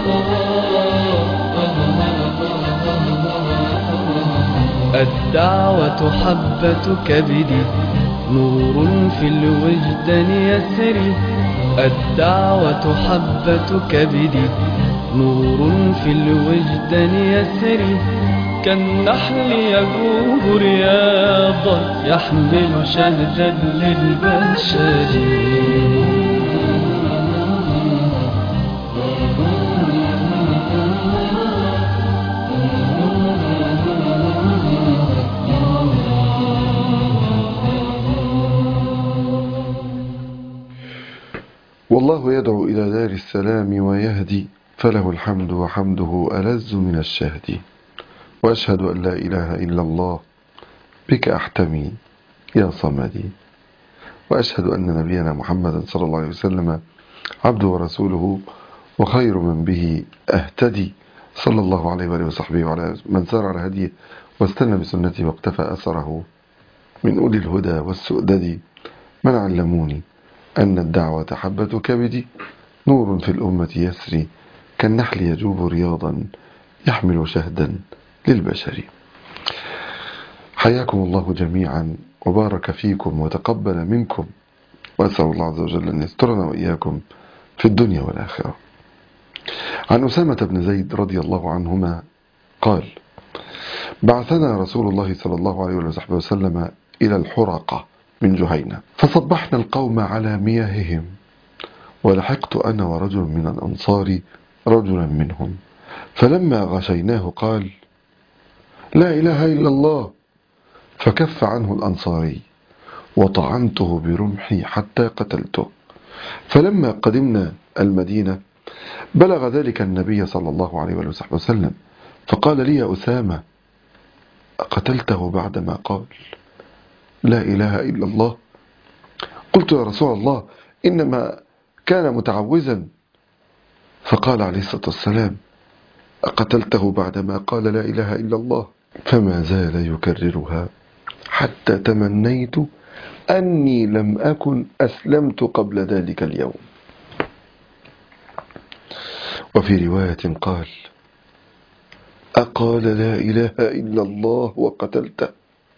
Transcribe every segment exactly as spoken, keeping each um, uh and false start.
الدعوة حبة كبدي، نور في الوجدان يسري. الدعوة حبة كبدي، نور في الوجدان يسري. كالنحل يجوب رياضا، يحمل شهدا للبشر. والله يدعو إلى دار السلام ويهدي، فله الحمد وحمده ألذ من الشهد. وأشهد أن لا إله إلا الله، بك أحتمي يا صمدي. وأشهد أن نبينا محمدا صلى الله عليه وسلم عبده ورسوله، وخير من به أهتدي، صلى الله عليه وآله وصحبه وعلى من سار على هديه واستنى بسنته واقتفى أثره من أولي الهدى والسؤدد، من علموني أن الدعوة حبة كبدي، نور في الأمة يسري. كالنحل يجوب رياضا، يحمل شهدا للبشر. حياكم الله جميعا وبارك فيكم وتقبل منكم، وأسأل الله عز وجل أن يسترنا وإياكم في الدنيا والآخرة. عن أسامة بن زيد رضي الله عنهما قال: بعثنا رسول الله صلى الله عليه وسلم إلى الحرقة من جهينة، فصبحنا القوم على مياههم، ولحقت أنا ورجل من الأنصار رجلا منهم، فلما غشيناه قال: لا إله إلا الله، فكف عنه الأنصاري، وطعنته برمحي حتى قتلته. فلما قدمنا المدينة بلغ ذلك النبي صلى الله عليه وسلم، فقال لي: يا أسامة، أقتلته بعدما قال لا إله إلا الله؟ قلت: يا رسول الله، إنما كان متعوذا. فقال عليه الصلاة والسلام: أقتلته بعدما قال لا إله إلا الله؟ فما زال يكررها حتى تمنيت أني لم أكن أسلمت قبل ذلك اليوم. وفي رواية قال: أقال لا إله إلا الله وقتلته؟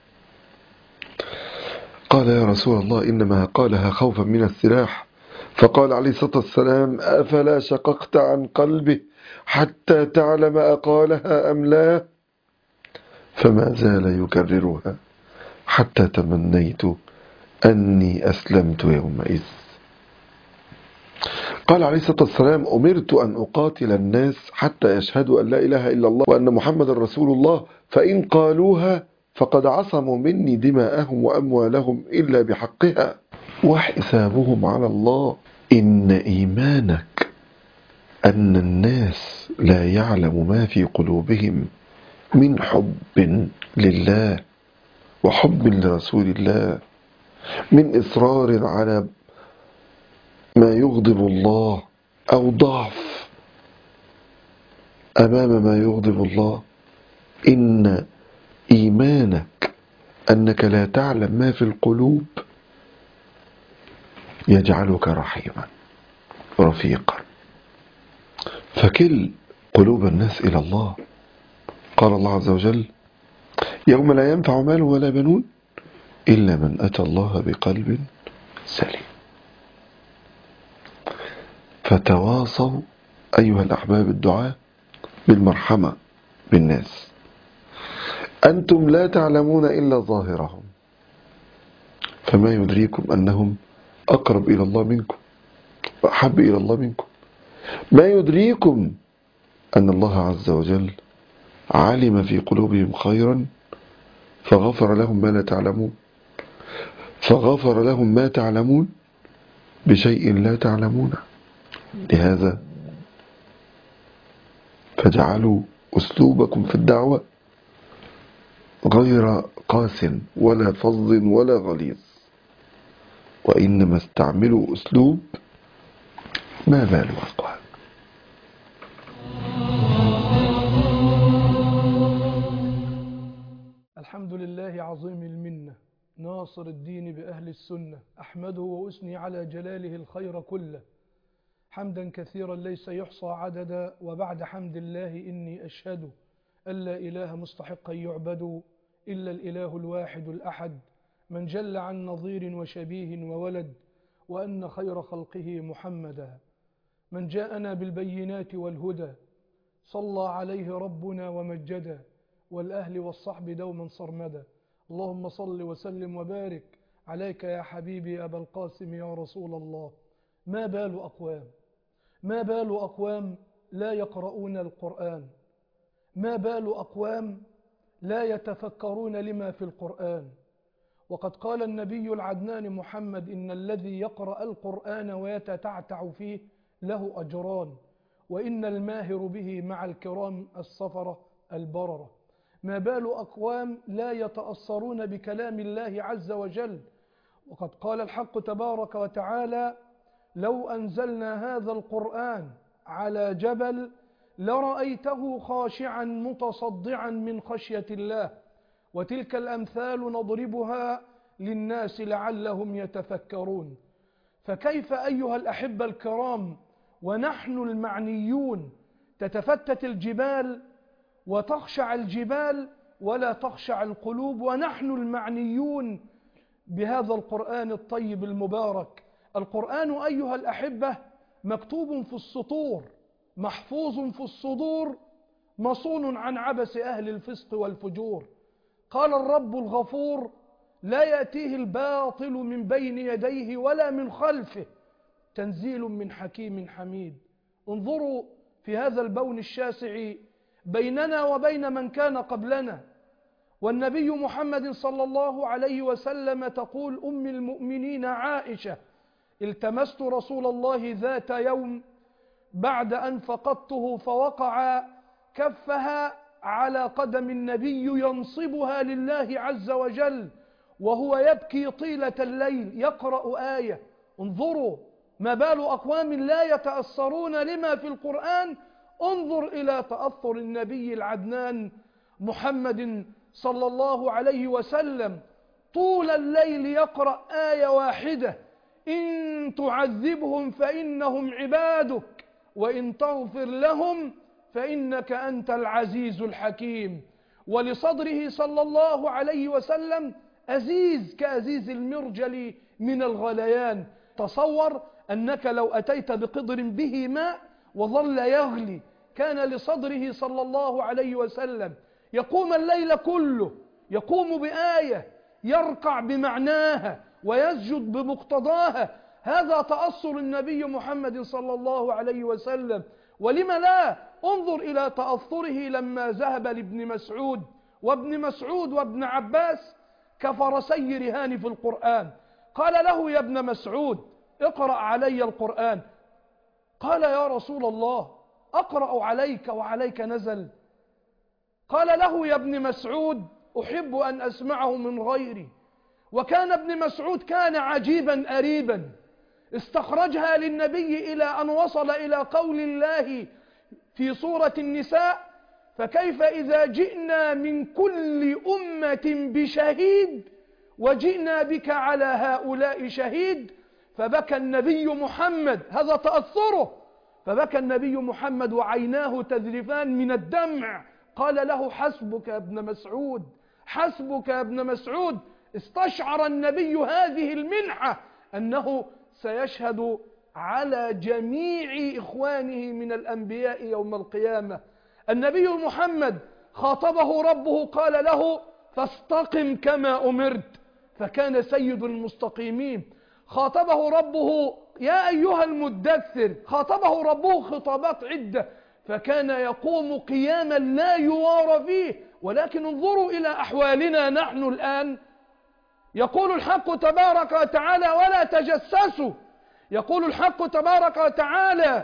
قال: يا رسول الله، إنما قالها خوفا من السلاح. فقال عليه الصلاة والسلام: أفلا شققت عن قلبه حتى تعلم أقالها أم لا؟ فما زال يكررها حتى تمنيت أني أسلمت يومئذ. قال عليه الصلاة والسلام: أمرت أن أقاتل الناس حتى يشهدوا أن لا إله إلا الله وأن محمد رسول الله، فإن قالوها فقد عصموا مني دماءهم وأموالهم إلا بحقها، وحسابهم على الله. إن إيمانك أن الناس لا يعلم ما في قلوبهم من حب لله وحب لرسول الله، من إصرار على ما يغضب الله أو ضعف أمام ما يغضب الله. إن إيمانك أنك لا تعلم ما في القلوب يجعلك رحيما رفيقا، فكل قلوب الناس إلى الله. قال الله عز وجل: يوم لا ينفع مال ولا بنون إلا من أتى الله بقلب سليم. فتواصوا أيها الأحباب الدعاء بالمرحمة بالناس. أنتم لا تعلمون إلا ظاهرهم، فما يدريكم أنهم أقرب إلى الله منكم وأحب إلى الله منكم. ما يدريكم أن الله عز وجل علم في قلوبهم خيرا فغفر لهم ما لا تعلمون، فغفر لهم ما تعلمون بشيء لا تعلمونه. لهذا فاجعلوا أسلوبكم في الدعوة غير قاس ولا فظ ولا غليظ، وإنما استعملوا أسلوب ما بال أقوال. الحمد لله عظيم المنة، ناصر الدين بأهل السنة، أحمده وأثني على جلاله الخير كله، حمدا كثيرا ليس يحصى عددا. وبعد حمد الله إني أشهد أن لا إله مستحقا يعبد إلا الإله الواحد الأحد من جل عن نظير وشبيه وولد، وأن خير خلقه محمدا من جاءنا بالبينات والهدى، صلى عليه ربنا ومجدا، والأهل والصحب دوما صرمدا. اللهم صل وسلم وبارك عليك يا حبيبي أبا القاسم يا رسول الله. ما بال أقوام ما بال أقوام لا يقرؤون القرآن، ما بال أقوام لا يتفكرون لما في القرآن. وقد قال النبي العدنان محمد إن الذي يقرأ القرآن ويتتعتع فيه له أجران، وإن الماهر به مع الكرام السفرة البررة. ما بال أقوام لا يتأثرون بكلام الله عز وجل. وقد قال الحق تبارك وتعالى لو أنزلنا هذا القرآن على جبل لرأيته خاشعا متصدعا من خشية الله، وتلك الأمثال نضربها للناس لعلهم يتفكرون. فكيف أيها الأحبة الكرام ونحن المعنيون تتفتت الجبال وتخشع الجبال ولا تخشع القلوب، ونحن المعنيون بهذا القرآن الطيب المبارك؟ القرآن أيها الأحبة مكتوب في السطور، محفوظ في الصدور، مصون عن عبث أهل الفسق والفجور. قال الرب الغفور لا يأتيه الباطل من بين يديه ولا من خلفه، تنزيل من حكيم حميد. انظروا في هذا البون الشاسع بيننا وبين من كان قبلنا. والنبي محمد صلى الله عليه وسلم تقول أم المؤمنين عائشة التمست رسول الله ذات يوم بعد أن فقدته فوقع كفها على قدم النبي ينصبها لله عز وجل وهو يبكي طيلة الليل يقرأ آية. انظروا ما بال أقوام لا يتأثرون لما في القرآن. انظر إلى تأثر النبي العدنان محمد صلى الله عليه وسلم طول الليل يقرأ آية واحدة: إن تعذبهم فإنهم عبادك وإن تغفر لهم فإنك أنت العزيز الحكيم. ولصدره صلى الله عليه وسلم أزيز كأزيز المرجل من الغليان. تصور أنك لو أتيت بقدر به ماء وظل يغلي، كان لصدره صلى الله عليه وسلم يقوم الليل كله يقوم بآية يرقع بمعناها ويسجد بمقتضاها. هذا تأثر النبي محمد صلى الله عليه وسلم. ولم لا؟ انظر إلى تأثره لما ذهب لابن مسعود، وابن مسعود وابن عباس كفرسي رهان في القرآن. قال له يا ابن مسعود اقرأ علي القرآن. قال يا رسول الله أقرأ عليك وعليك نزل. قال له يا ابن مسعود أحب أن أسمعه من غيري. وكان ابن مسعود كان عجيبا أريبا، استخرجها للنبي إلى أن وصل إلى قول الله في سورة النساء: فكيف إذا جئنا من كل أمة بشهيد وجئنا بك على هؤلاء شهيد. فبكى النبي محمد، هذا تأثره، فبكى النبي محمد وعيناه تذرفان من الدمع. قال له حسبك يا ابن مسعود، حسبك يا ابن مسعود. استشعر النبي هذه المنحة أنه سيشهد على جميع إخوانه من الأنبياء يوم القيامة. النبي محمد خاطبه ربه قال له فاستقم كما أمرت، فكان سيد المستقيمين. خاطبه ربه يا أيها المدثر، خاطبه ربه خطابات عدة، فكان يقوم قياما لا يوارى فيه. ولكن انظروا إلى أحوالنا نحن الآن. يقول الحق تبارك وتعالى ولا تجسسوا. يقول الحق تبارك وتعالى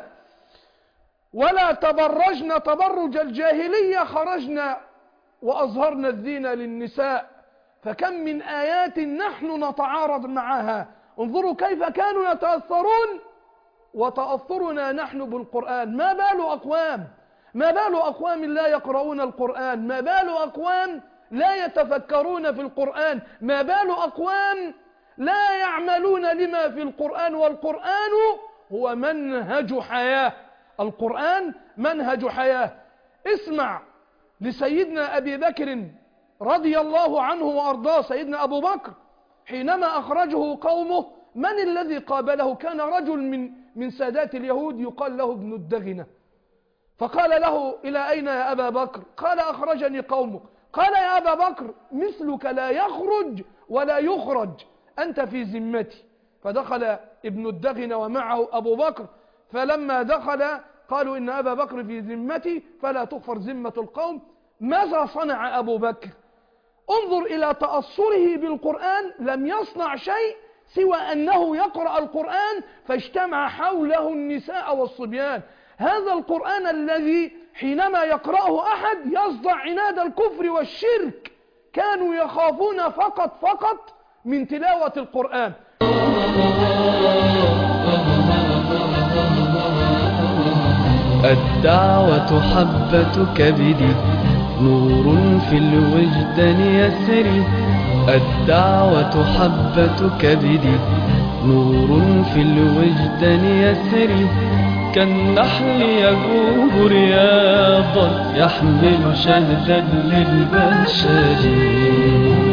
ولا تبرجن تبرج الجاهلية، خرجنا وأظهرنا الزينة للنساء. فكم من آيات نحن نتعارض معها. انظروا كيف كانوا يتأثرون وتأثرنا نحن بالقرآن. ما بال أقوام ما بال أقوام لا يقرؤون القرآن، ما بال أقوام لا يتفكرون في القرآن، ما بال أقوام لا يعملون لما في القرآن. والقرآن هو منهج حياة. القرآن منهج حياة. اسمع لسيدنا أبي بكر رضي الله عنه وأرضاه، سيدنا أبو بكر حينما أخرجه قومه، من الذي قابله؟ كان رجل من من سادات اليهود يقال له ابن الدغنة، فقال له: إلى أين يا أبا بكر؟ قال: أخرجني قومك. قال: يا أبا بكر، مثلك لا يخرج ولا يخرج، أنت في ذمتي. فدخل ابن الدغنة ومعه أبو بكر، فلما دخل قالوا: إن أبا بكر في ذمتي فلا تغفر ذمة القوم. ماذا صنع أبو بكر؟ انظر إلى تأثره بالقرآن، لم يصنع شيء سوى أنه يقرأ القرآن فاجتمع حوله النساء والصبيان. هذا القرآن الذي حينما يقرأه أحد يصدع عناد الكفر والشرك، كانوا يخافون فقط فقط من تلاوة القرآن. الدعوة حبة كبدي، نور في الوجدان يسري. الدعوة حبة كبدي، نور في الوجدان يسري. كالنحل يجوب رياضا، يحمل شهدا للبشر.